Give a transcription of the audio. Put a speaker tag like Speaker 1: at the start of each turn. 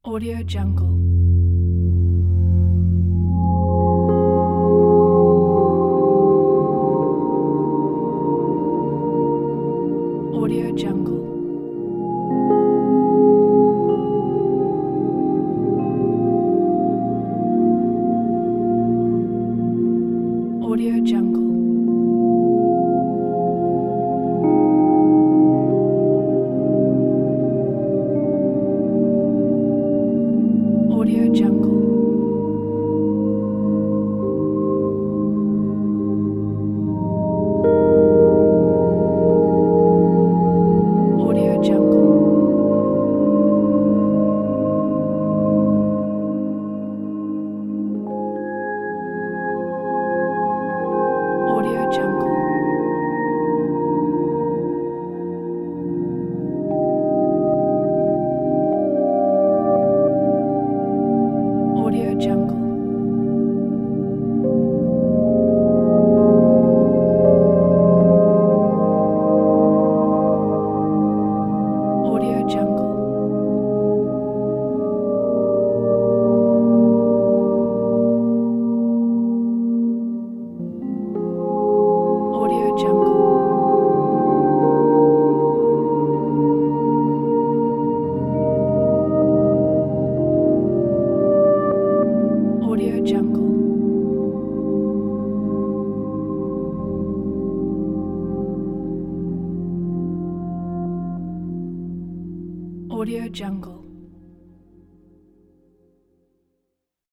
Speaker 1: Audio Jungle. Audio Jungle. Audio Jungle. Audio Jungle. Audio Jungle. Audio Jungle. Audio Jungle. Audio Jungle. Audio Jungle. Audio Jungle. Audio Jungle.